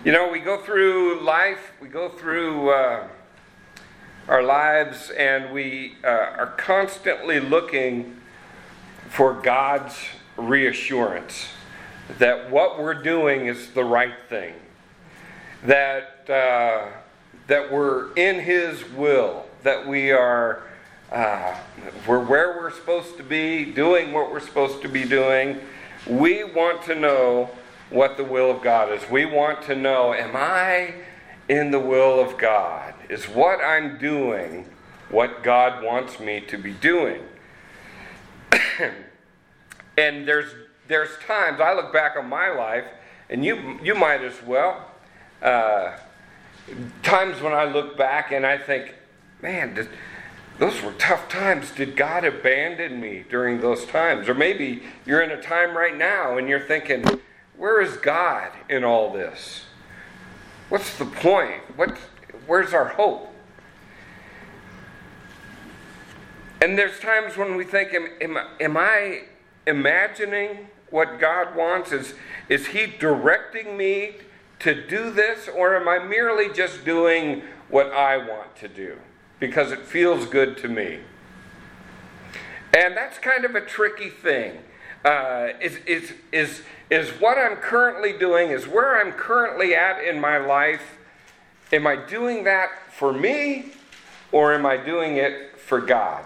You know, we go through life, we go through our lives, and we are constantly looking for God's reassurance that what we're doing is the right thing, that we're in His will, that we're where we're supposed to be, doing what we're supposed to be doing. We want to know what the will of God is. We want to know, am I in the will of God? Is what I'm doing what God wants me to be doing? And there's times, I look back on my life, and you might as well, times when I look back and I think, man, those were tough times. Did God abandon me during those times? Or maybe you're in a time right now and you're thinking, where is God in all this? What's the point? Where's our hope? And there's times when we think, am I imagining what God wants? Is He directing me to do this? Or am I merely just doing what I want to do because it feels good to me? And that's kind of a tricky thing. Is what I'm currently doing, is where I'm currently at in my life, am I doing that for me, or am I doing it for God?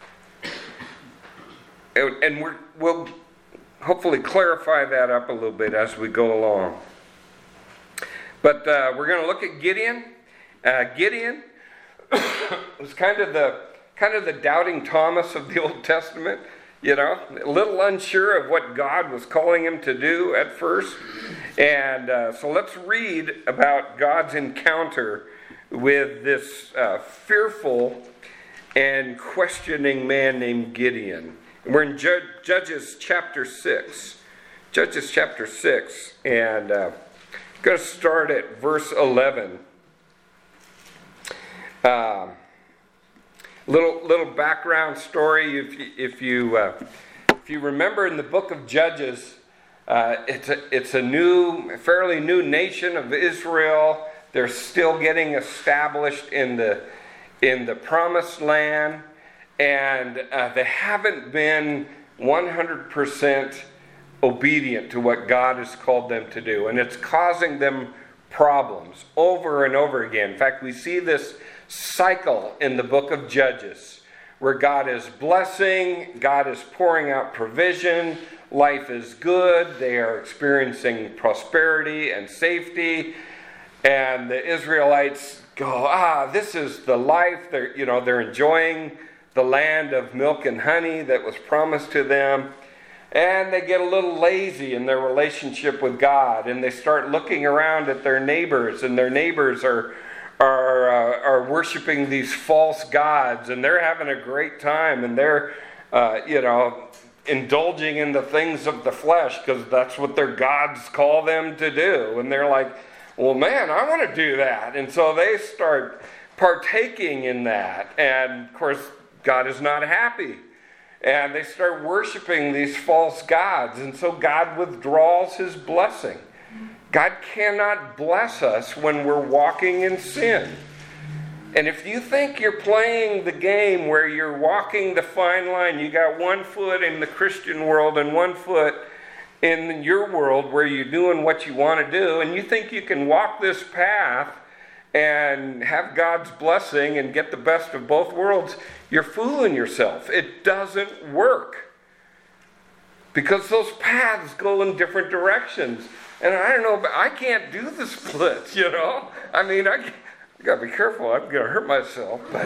And we'll hopefully clarify that up a little bit as we go along. But we're going to look at Gideon. Gideon was kind of the doubting Thomas of the Old Testament. You know, a little unsure of what God was calling him to do at first. And so let's read about God's encounter with this fearful and questioning man named Gideon. And we're in Judges chapter 6. Judges chapter 6. And I'm going to start at verse 11. Little background story. If you remember, in the book of Judges, it's a fairly new nation of Israel. They're still getting established in the promised land, and they haven't been 100% obedient to what God has called them to do, and it's causing them problems over and over again. In fact, we see this cycle in the book of Judges where God is blessing, God is pouring out provision, life is good, they are experiencing prosperity and safety, and the Israelites go, this is the life. They're enjoying the land of milk and honey that was promised to them, and they get a little lazy in their relationship with God, and they start looking around at their neighbors, and their neighbors are worshiping these false gods, and they're having a great time, and they're indulging in the things of the flesh because that's what their gods call them to do. And they're like, well, man, I want to do that. And so they start partaking in that, and of course God is not happy, and they start worshiping these false gods, and so God withdraws His blessing. God cannot bless us when we're walking in sin. And if you think you're playing the game where you're walking the fine line, you got one foot in the Christian world and one foot in your world where you're doing what you want to do, and you think you can walk this path and have God's blessing and get the best of both worlds, you're fooling yourself. It doesn't work. Because those paths go in different directions. And I don't know, but I can't do the splits, I mean, I got to be careful. I'm going to hurt myself. But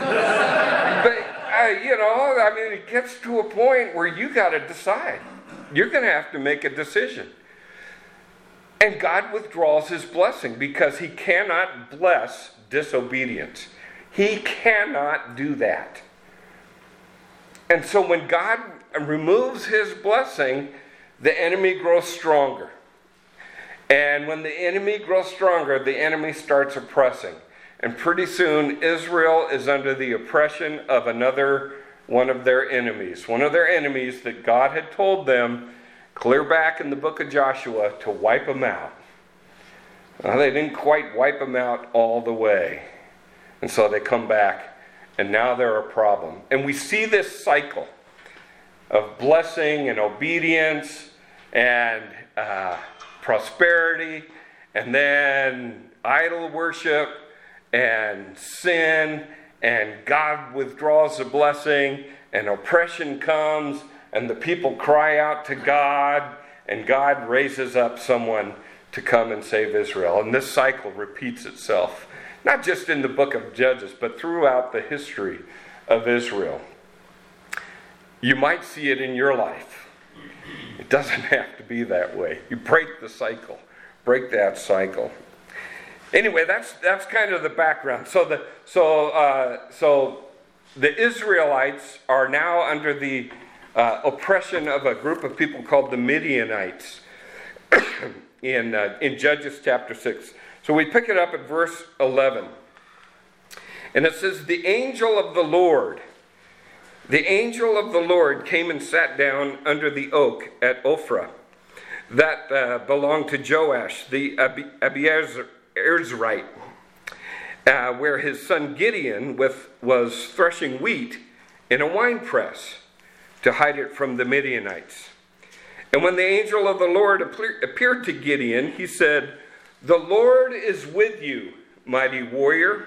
it gets to a point where you got to decide. You're going to have to make a decision. And God withdraws His blessing because He cannot bless disobedience. He cannot do that. And so when God removes His blessing, the enemy grows stronger. And when the enemy grows stronger, the enemy starts oppressing. And pretty soon, Israel is under the oppression of another one of their enemies. One of their enemies that God had told them, clear back in the book of Joshua, to wipe them out. Well, they didn't quite wipe them out all the way. And so they come back, and now they're a problem. And we see this cycle of blessing and obedience and prosperity, and then idol worship and sin, and God withdraws the blessing, and oppression comes, and the people cry out to God, and God raises up someone to come and save Israel. And this cycle repeats itself, not just in the book of Judges, but throughout the history of Israel. You might see it in your life. It doesn't have to be that way. You break the cycle. Break that cycle. Anyway, that's kind of the background. So the Israelites are now under the oppression of a group of people called the Midianites in Judges chapter 6. So we pick it up at verse 11. And it says, the angel of the Lord came and sat down under the oak at Ophrah that belonged to Joash the Abiezrite, where his son Gideon was threshing wheat in a winepress to hide it from the Midianites. And when the angel of the Lord appeared to Gideon, he said, "The Lord is with you, mighty warrior."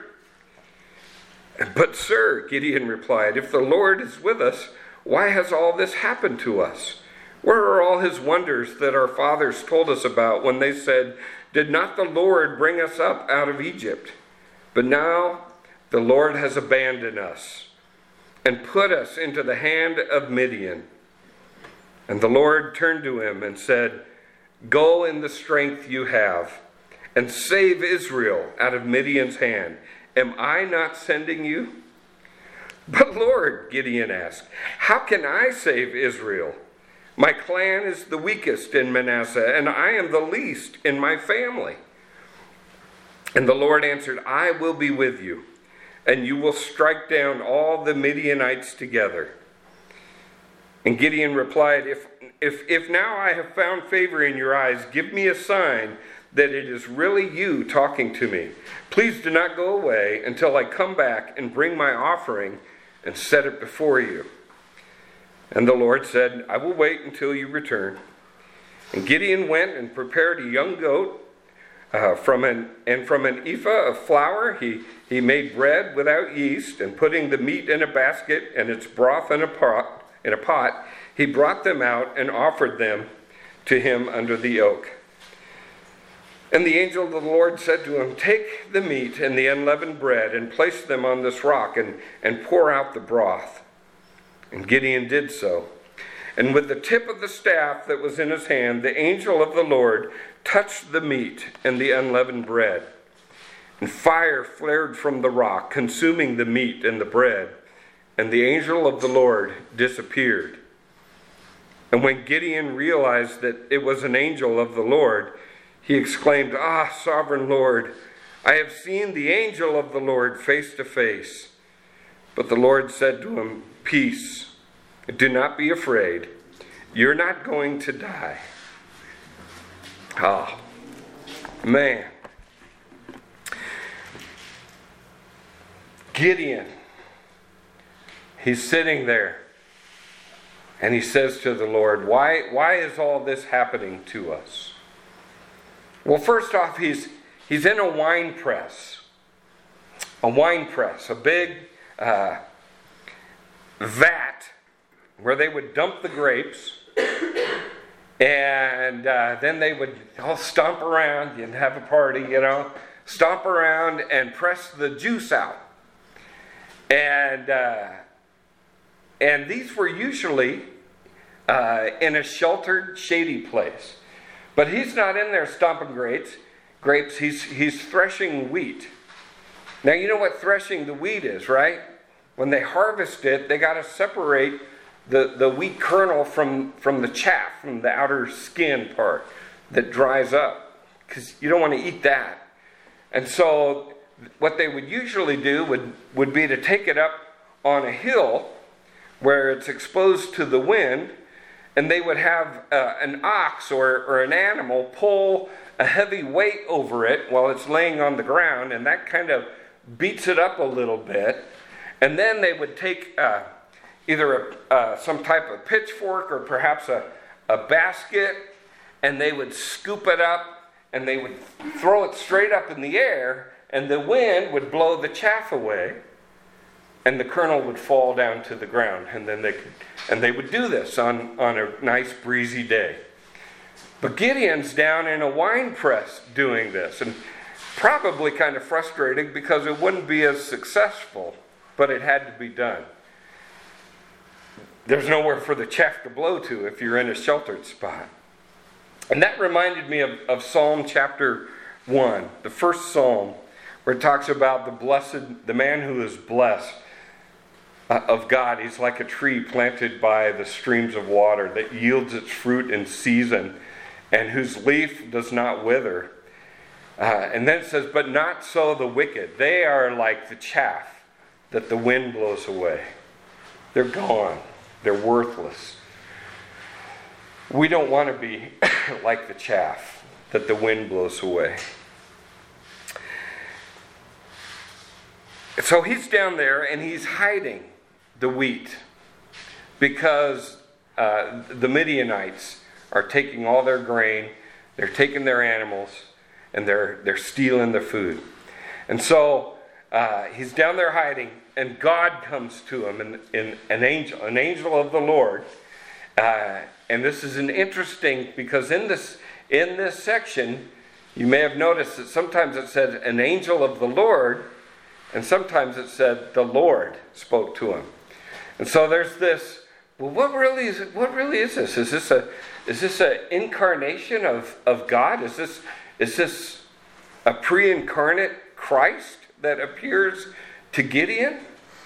"But sir," Gideon replied, "if the Lord is with us, why has all this happened to us? Where are all his wonders that our fathers told us about when they said, 'Did not the Lord bring us up out of Egypt?' But now the Lord has abandoned us and put us into the hand of Midian." And the Lord turned to him and said, "Go in the strength you have and save Israel out of Midian's hand. Am I not sending you?" "But Lord," Gideon asked, "how can I save Israel? My clan is the weakest in Manasseh, and I am the least in my family." And the Lord answered, "I will be with you, and you will strike down all the Midianites together." And Gideon replied, If now I have found favor in your eyes, give me a sign that it is really you talking to me. Please do not go away until I come back and bring my offering and set it before you." And the Lord said, "I will wait until you return." And Gideon went and prepared a young goat, from an ephah of flour he made bread without yeast, and putting the meat in a basket and its broth in a pot, he brought them out and offered them to him under the oak. And the angel of the Lord said to him, "Take the meat and the unleavened bread and place them on this rock and pour out the broth." And Gideon did so. And with the tip of the staff that was in his hand, the angel of the Lord touched the meat and the unleavened bread. And fire flared from the rock, consuming the meat and the bread. And the angel of the Lord disappeared. And when Gideon realized that it was an angel of the Lord, he exclaimed, "Ah, sovereign Lord, I have seen the angel of the Lord face to face." But the Lord said to him, "Peace, do not be afraid. You're not going to die." Oh, man. Gideon, he's sitting there, and he says to the Lord, why is all this happening to us? Well, first off, he's in a wine press. A big vat where they would dump the grapes, and then they would all stomp around and have a party, stomp around and press the juice out. And these were usually in a sheltered, shady place. But he's not in there stomping grapes. He's threshing wheat. Now, you know what threshing the wheat is, right? When they harvest it, they got to separate the wheat kernel from the chaff, from the outer skin part that dries up, because you don't want to eat that. And so what they would usually do would be to take it up on a hill where it's exposed to the wind, and they would have an ox or an animal pull a heavy weight over it while it's laying on the ground, and that kind of beats it up a little bit. And then they would take either some type of pitchfork or perhaps a basket, and they would scoop it up, and they would throw it straight up in the air, and the wind would blow the chaff away, and the kernel would fall down to the ground. And then they would do this on a nice breezy day. But Gideon's down in a wine press doing this, and probably kind of frustrating because it wouldn't be as successful, but it had to be done. There's nowhere for the chaff to blow to if you're in a sheltered spot. And that reminded me of Psalm chapter 1, the first psalm, where it talks about the man who is blessed of God. He's like a tree planted by the streams of water that yields its fruit in season, and whose leaf does not wither. And then it says, but not so the wicked. They are like the chaff that the wind blows away. They're gone. They're worthless. We don't want to be like the chaff that the wind blows away. So he's down there and he's hiding the wheat because the Midianites are taking all their grain, they're taking their animals, and they're stealing the food. And so he's down there hiding, and God comes to him in an angel of the Lord. And this is an interesting, because in this section, you may have noticed that sometimes it said an angel of the Lord, and sometimes it said the Lord spoke to him. And so there's this. Well, what really is this? Is this an incarnation of God? Is this a pre-incarnate Christ that appears to Gideon?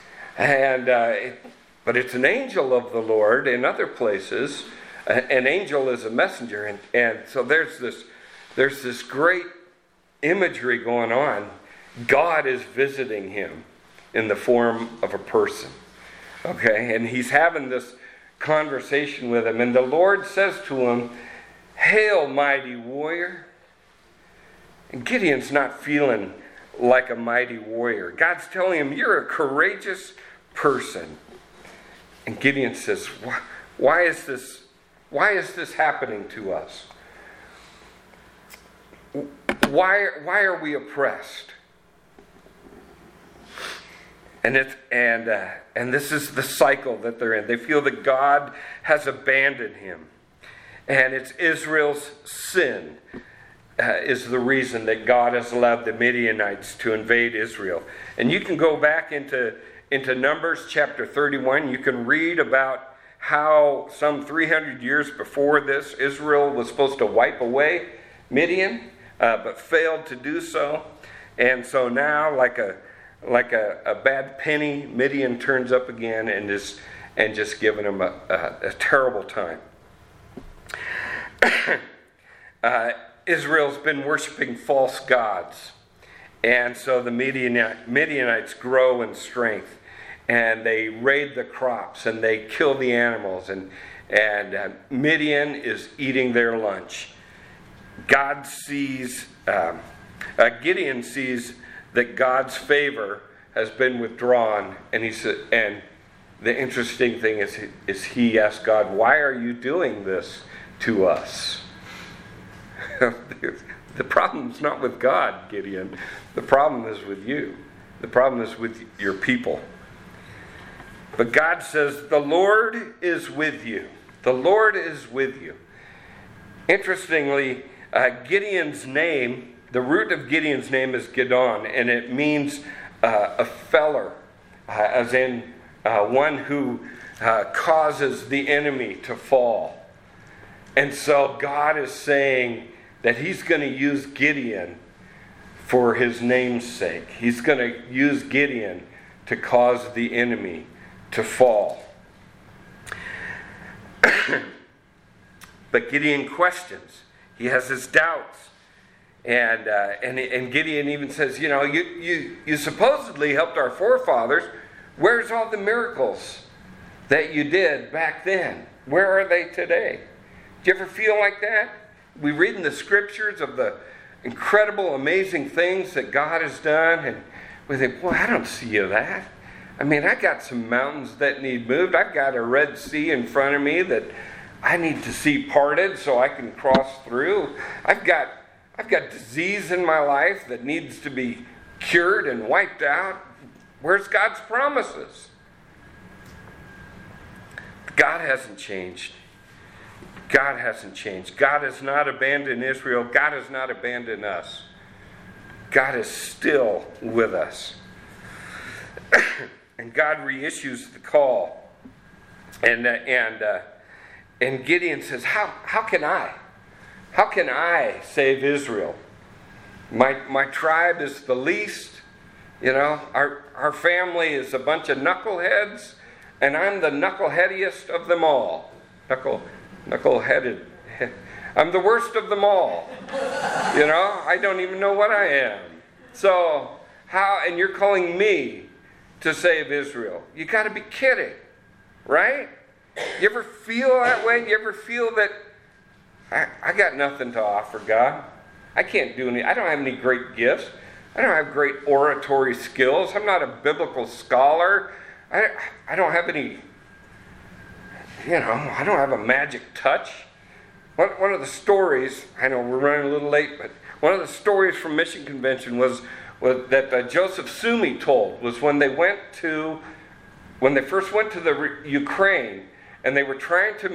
But it's an angel of the Lord in other places. An angel is a messenger, and so there's this great imagery going on. God is visiting him in the form of a person. Okay, and he's having this conversation with him, and the Lord says to him, "Hail, mighty warrior." And Gideon's not feeling like a mighty warrior. God's telling him, "You're a courageous person." And Gideon says, "Why is this happening to us? Why are we oppressed?" And this is the cycle that they're in. They feel that God has abandoned him. And it's Israel's sin is the reason that God has allowed the Midianites to invade Israel. And you can go back into Numbers chapter 31. You can read about how some 300 years before this, Israel was supposed to wipe away Midian, but failed to do so. And so now, like a bad penny, Midian turns up again and just giving them a terrible time. Israel's been worshiping false gods, and so the Midianites grow in strength, and they raid the crops and they kill the animals, and Midian is eating their lunch. Gideon sees that God's favor has been withdrawn, and the interesting thing is he asks God, "Why are you doing this to us?" The problem's not with God, Gideon. The problem is with you. The problem is with your people. But God says, "The Lord is with you." The Lord is with you. Interestingly, Gideon's name, the root of Gideon's name is Gidon, and it means a feller, as in one who causes the enemy to fall. And so God is saying that he's going to use Gideon for his name's sake. He's going to use Gideon to cause the enemy to fall. But Gideon questions. He has his doubts. And Gideon even says, you supposedly helped our forefathers. Where's all the miracles that you did back then? Where are they today? Do you ever feel like that? We read in the scriptures of the incredible, amazing things that God has done, and we think, well, I don't see that. I mean, I got some mountains that need moved. I've got a Red Sea in front of me that I need to see parted so I can cross through. I've got disease in my life that needs to be cured and wiped out. Where's God's promises? God hasn't changed. God hasn't changed. God has not abandoned Israel. God has not abandoned us. God is still with us. And God reissues the call. And Gideon says, how can I? How can I save Israel? My tribe is the least. You know, our family is a bunch of knuckleheads, and I'm the knuckleheadiest of them all. Knuckleheaded. I'm the worst of them all. You know, I don't even know what I am. So, and you're calling me to save Israel? You got to be kidding, right? You ever feel that way? You ever feel that I got nothing to offer God? I can't do any. I don't have any great gifts. I don't have great oratory skills. I'm not a biblical scholar. I don't have any, I don't have a magic touch. One of the stories, I know we're running a little late, but one of the stories from Mission Convention was that Joseph Sumi told, was when they first went to the Ukraine, and they were trying to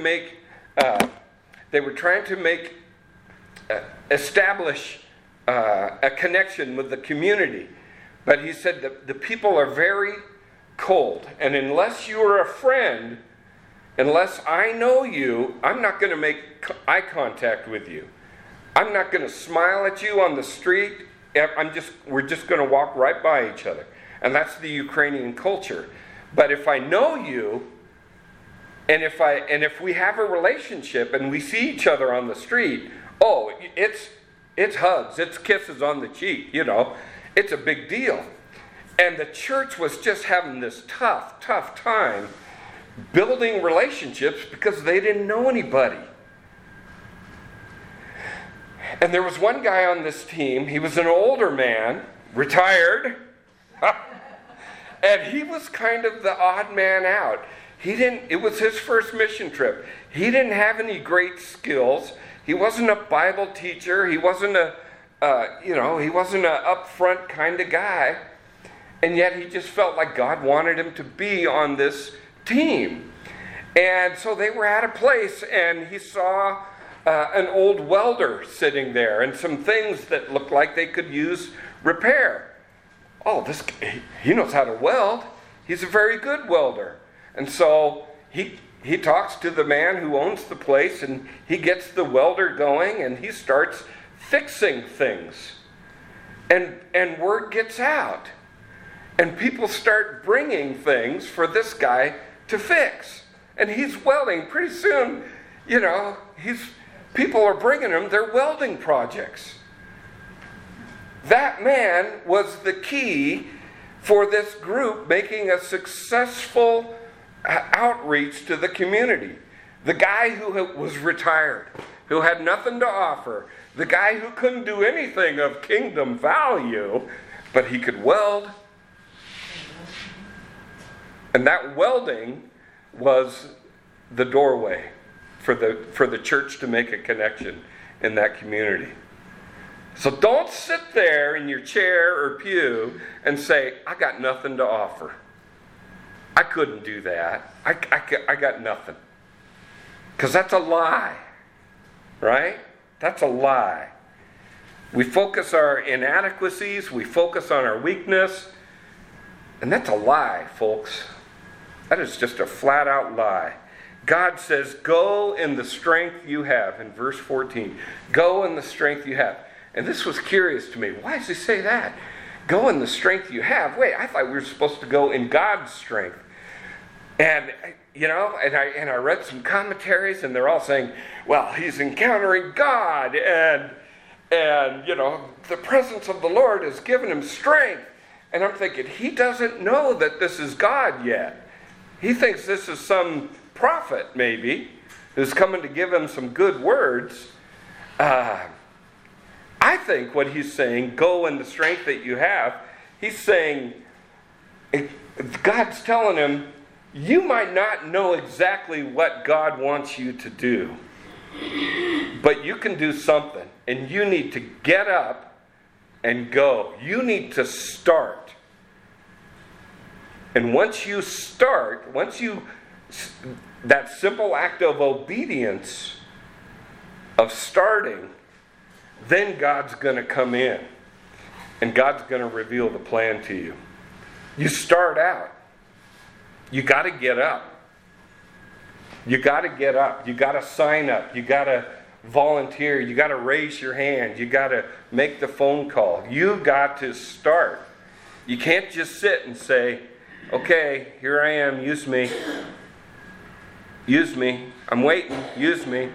establish a connection with the community. But he said that the people are very cold, and unless you are a friend, unless I know you, I'm not going to make eye contact with you. I'm not going to smile at you on the street. We're just going to walk right by each other. And that's the Ukrainian culture. But if I know you, and if we have a relationship and we see each other on the street, it's hugs, it's kisses on the cheek, it's a big deal. And the church was just having this tough time building relationships because they didn't know anybody. And there was one guy on this team, he was an older man, retired, and he was kind of the odd man out. It was his first mission trip. He didn't have any great skills. He wasn't a Bible teacher. He wasn't he wasn't an upfront kind of guy. And yet he just felt like God wanted him to be on this team. And so they were at a place, and he saw an old welder sitting there and some things that looked like they could use repair. Oh, this guy, he knows how to weld. He's a very good welder. And so he talks to the man who owns the place, and he gets the welder going, and he starts fixing things. And word gets out. And people start bringing things for this guy to fix. And he's welding. Pretty soon, people are bringing him their welding projects. That man was the key for this group making a successful outreach to the community. The guy who was retired, who had nothing to offer, the guy who couldn't do anything of kingdom value, but he could weld. And that welding was the doorway for the church to make a connection in that community. So don't sit there in your chair or pew and say, I got nothing to offer. I couldn't do that. I got nothing. Because that's a lie. Right? That's a lie. We focus our inadequacies. We focus on our weakness. And that's a lie, folks. That is just a flat out lie. God says, go in the strength you have, in verse 14. Go in the strength you have. And this was curious to me. Why does he say that? Go in the strength you have. Wait, I thought we were supposed to go in God's strength. And, I read some commentaries, and they're all saying, well, he's encountering God, and the presence of the Lord has given him strength. And I'm thinking, he doesn't know that this is God yet. He thinks this is some prophet, maybe, who's coming to give him some good words, I think what he's saying, go in the strength that you have, he's saying, God's telling him, you might not know exactly what God wants you to do, but you can do something, and you need to get up and go. You need to start. And once you start, that simple act of obedience, of starting, then God's going to come in. And God's going to reveal the plan to you. You start out. You got to get up. You got to get up. You got to sign up. You got to volunteer. You got to raise your hand. You got to make the phone call. You got to start. You can't just sit and say, okay, here I am, use me. Use me. I'm waiting, use me.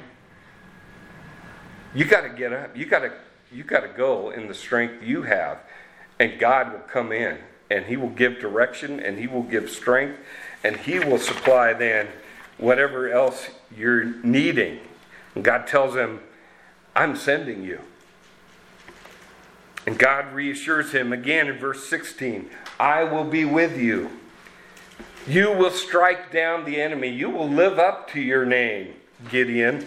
You got to get up. You got to go in the strength you have. And God will come in. And He will give direction. And He will give strength. And He will supply then whatever else you're needing. And God tells him, I'm sending you. And God reassures him again in verse 16, I will be with you. You will strike down the enemy. You will live up to your name, Gideon.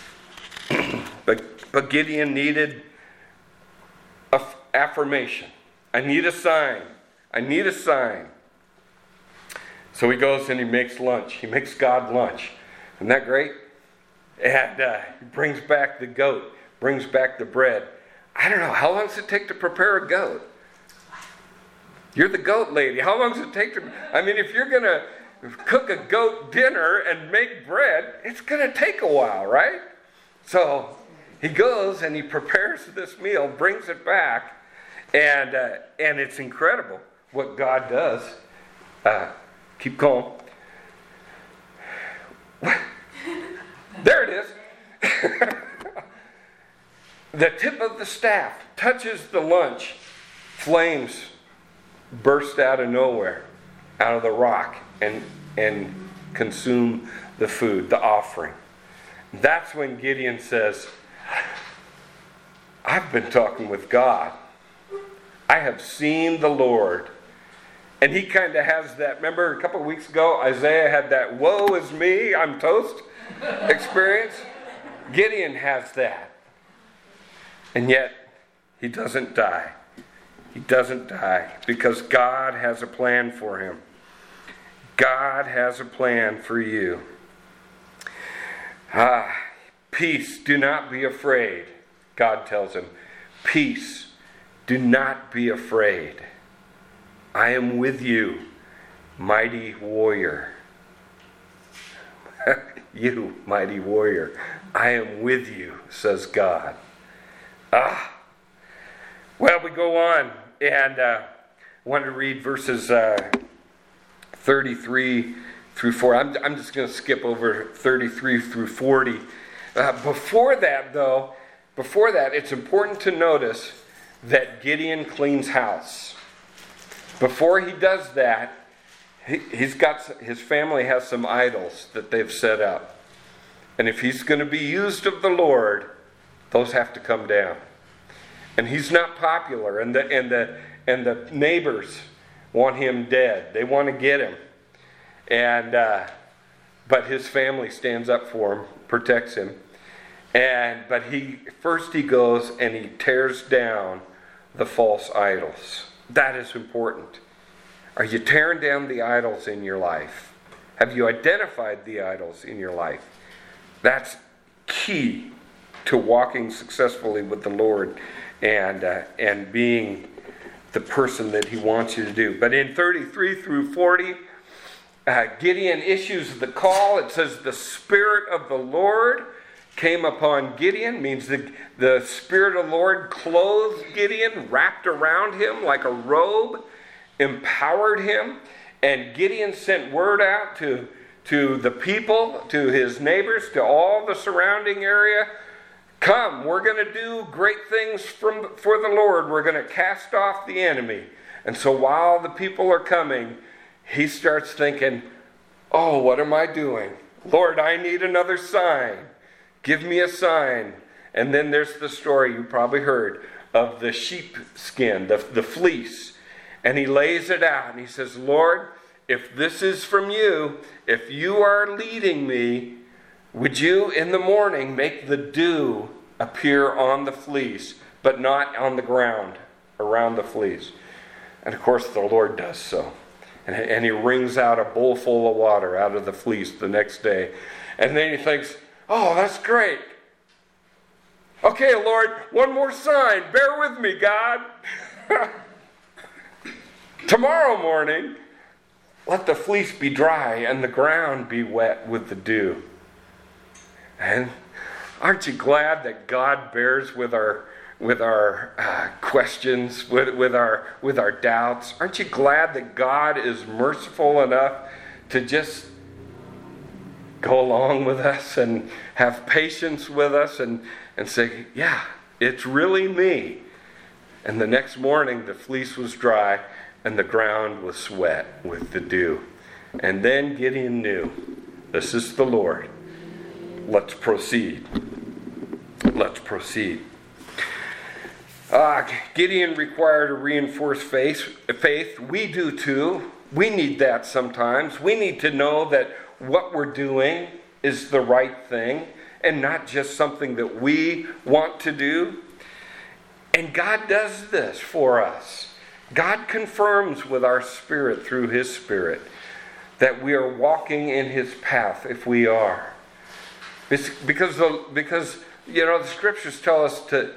But Gideon needed affirmation. I need a sign. I need a sign. So he goes and he makes lunch. He makes God lunch. Isn't that great? And he brings back the goat. Brings back the bread. I don't know. How long does it take to prepare a goat? You're the goat lady. How long does it take to... I mean, if you're going to cook a goat dinner and make bread, it's going to take a while, right? So he goes and he prepares this meal, brings it back, and it's incredible what God does. Keep calm. There it is. The tip of the staff touches the lunch. Flames burst out of nowhere, out of the rock, and consume the food, the offering. That's when Gideon says, I've been talking with God. I have seen the Lord. And he kind of has that, remember a couple of weeks ago, Isaiah had that, woe is me, I'm toast experience. Gideon has that. And yet, he doesn't die. He doesn't die because God has a plan for him. God has a plan for you. Peace, do not be afraid, God tells him. Peace, do not be afraid. I am with you, mighty warrior. You, mighty warrior. I am with you, says God. Well, we go on, and I want to read verses 33 through 40. I'm just going to skip over 33 through 40. Before that, it's important to notice that Gideon cleans house. Before he does that, his family has some idols that they've set up. And if he's going to be used of the Lord, those have to come down. And he's not popular, and the neighbors want him dead. They want to get him. But his family stands up for him, protects him. But he goes and he tears down the false idols. That is important. Are you tearing down the idols in your life? Have you identified the idols in your life? That's key to walking successfully with the Lord and being the person that He wants you to do. But in 33 through 40, Gideon issues the call. It says the Spirit of the Lord came upon Gideon. Means the Spirit of the Lord clothed Gideon, wrapped around him like a robe, empowered him. And Gideon sent word out to the people, to his neighbors, to all the surrounding area. Come, we're going to do great things for the Lord. We're going to cast off the enemy. And so while the people are coming, he starts thinking, oh, what am I doing? Lord, I need another sign. Give me a sign. And then there's the story you probably heard of the sheepskin, the fleece. And he lays it out and he says, Lord, if this is from you, if you are leading me, would you in the morning make the dew appear on the fleece, but not on the ground around the fleece? And of course the Lord does so. And he wrings out a bowl full of water out of the fleece the next day. And then he thinks, oh, that's great. Okay, Lord, one more sign. Bear with me, God. Tomorrow morning, let the fleece be dry and the ground be wet with the dew. And aren't you glad that God bears with our questions, with our doubts? Aren't you glad that God is merciful enough to just go along with us and have patience with us and say, yeah, it's really me. And the next morning the fleece was dry and the ground was wet with the dew. And then Gideon knew, this is the Lord. Let's proceed. Let's proceed. Gideon required a reinforced faith. We do too. We need that sometimes. We need to know that what we're doing is the right thing and not just something that we want to do. And God does this for us. God confirms with our spirit through His Spirit that we are walking in His path if we are. Because you know, the Scriptures tell us to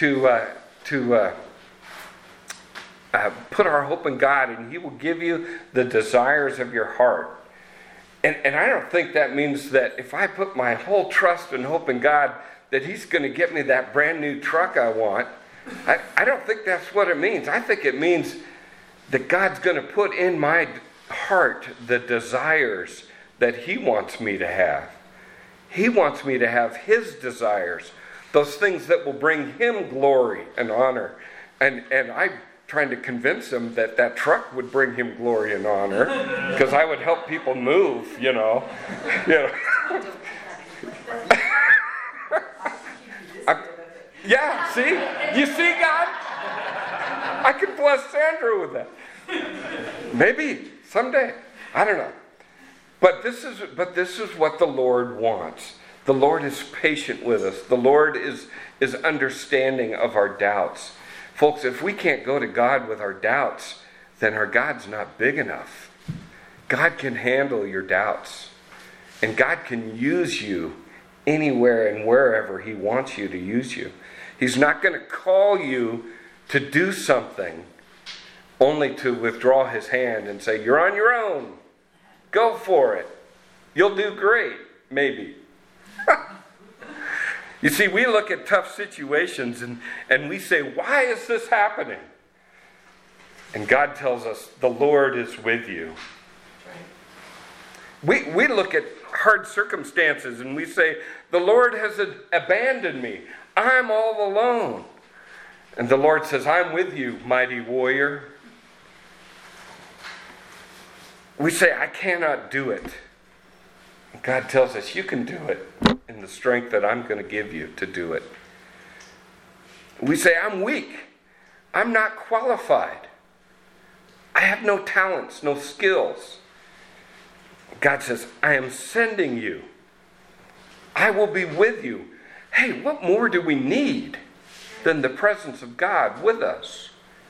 put our hope in God, and He will give you the desires of your heart. And I don't think that means that if I put my whole trust and hope in God, that He's going to get me that brand new truck I want. I don't think that's what it means. I think it means that God's going to put in my heart the desires that He wants me to have. He wants me to have His desires, those things that will bring Him glory and honor. And I'm trying to him that that truck would bring Him glory and honor, because I would help people move, you know. Yeah, see? You see, God? I could bless Sandra with that. Maybe someday. I don't know. But this is what the Lord wants. The Lord is patient with us. The Lord is understanding of our doubts. Folks, if we can't go to God with our doubts, then our God's not big enough. God can handle your doubts. And God can use you anywhere and wherever He wants you to use you. He's not going to call you to do something only to withdraw His hand and say, you're on your own. Go for it. You'll do great, maybe. You see, we look at tough situations and we say, why is this happening? And God tells us, the Lord is with you. We look at hard circumstances and we say, the Lord has abandoned me. I'm all alone. And the Lord says, I'm with you, mighty warrior. We say, I cannot do it. And God tells us, you can do it in the strength that I'm going to give you to do it. We say, I'm weak. I'm not qualified. I have no talents, no skills. God says, I am sending you. I will be with you. Hey, what more do we need than the presence of God with us?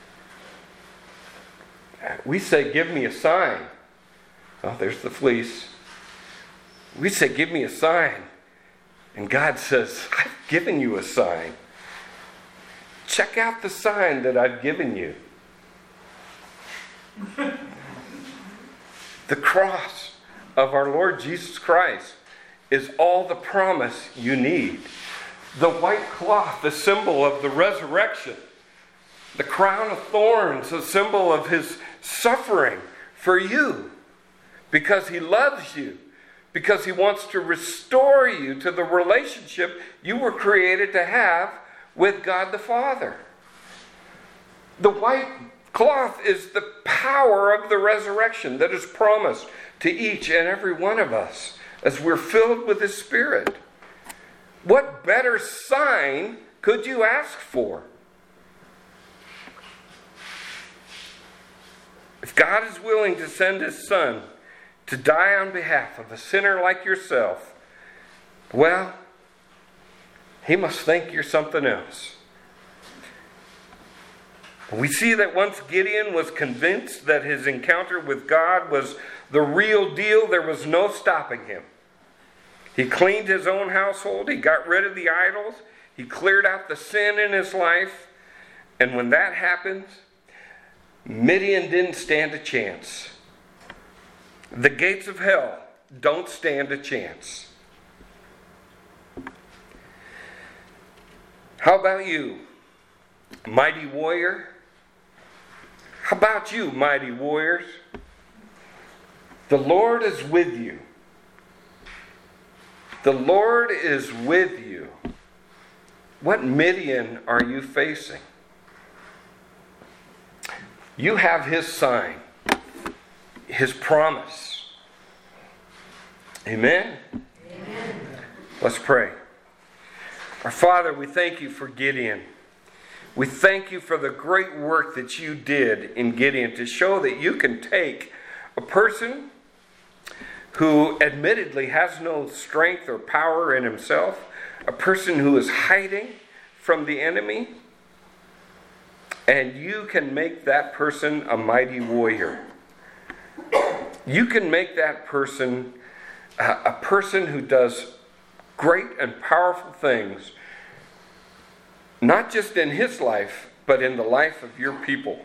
We say, give me a sign. Oh, there's the fleece. We say, give me a sign. And God says, I've given you a sign. Check out the sign that I've given you. The cross of our Lord Jesus Christ is all the promise you need. The white cloth, the symbol of the resurrection. The crown of thorns, a symbol of His suffering for you. Because He loves you. Because He wants to restore you to the relationship you were created to have with God the Father. The white cloth is the power of the resurrection that is promised to each and every one of us. as we're filled with His Spirit. What better sign could you ask for? If God is willing to send His Son to die on behalf of a sinner like yourself, well, He must think you're something else. We see that once Gideon was convinced that his encounter with God was the real deal, there was no stopping him. He cleaned his own household. He got rid of the idols. He cleared out the sin in his life. And when that happens, Midian didn't stand a chance. The gates of hell don't stand a chance. How about you, mighty warrior? How about you, mighty warriors? The Lord is with you. The Lord is with you. What Midian are you facing? You have His sign, His promise. Amen? Amen. Let's pray. Our Father, we thank You for Gideon. We thank You for the great work that You did in Gideon to show that You can take a person who admittedly has no strength or power in himself, a person who is hiding from the enemy, and You can make that person a mighty warrior. You can make that person a person who does great and powerful things, not just in his life, but in the life of Your people.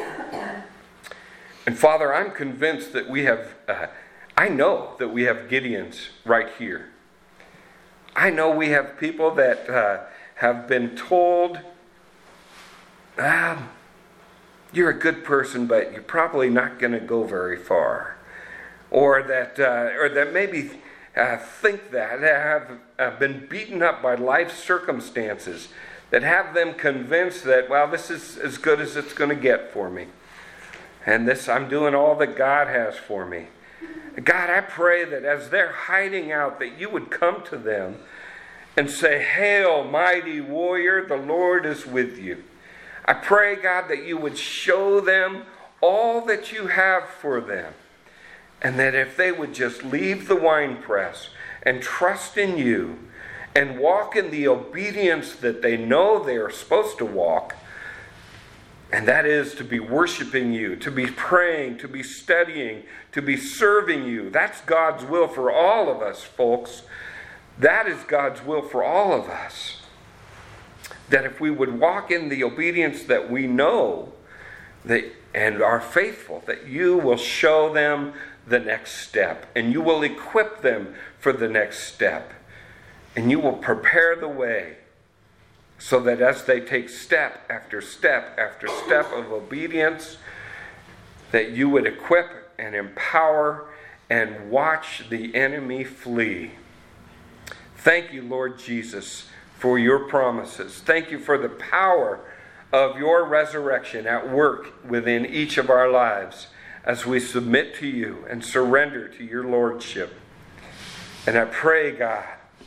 And Father, I'm convinced that we have, I know that we have Gideons right here. I know we have people that have been told, you're a good person, but you're probably not going to go very far. Or that maybe think that have been beaten up by life circumstances that have them convinced that, well, this is as good as it's going to get for me. And I'm doing all that God has for me. God, I pray that as they're hiding out, that You would come to them and say, "Hail, mighty warrior, the Lord is with you." I pray, God, that You would show them all that You have for them. And that if they would just leave the winepress and trust in You and walk in the obedience that they know they are supposed to walk, and that is to be worshiping You, to be praying, to be studying, to be serving You. That's God's will for all of us, folks. That is God's will for all of us. That if we would walk in the obedience that we know and are faithful, that You will show them the next step, and You will equip them for the next step, and You will prepare the way so that as they take step after step after step of obedience, that You would equip and empower and watch the enemy flee. Thank You, Lord Jesus, for Your promises. Thank You for the power of Your resurrection at work within each of our lives as we submit to You and surrender to Your lordship. And I pray, God,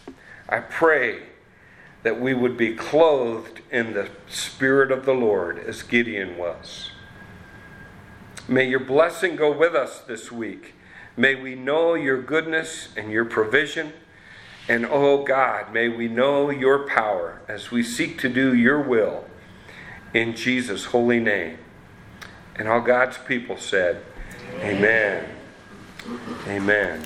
that we would be clothed in the Spirit of the Lord as Gideon was. May Your blessing go with us this week. May we know Your goodness and Your provision. And oh God, may we know Your power as we seek to do Your will in Jesus' holy name. And all God's people said, Amen. Amen.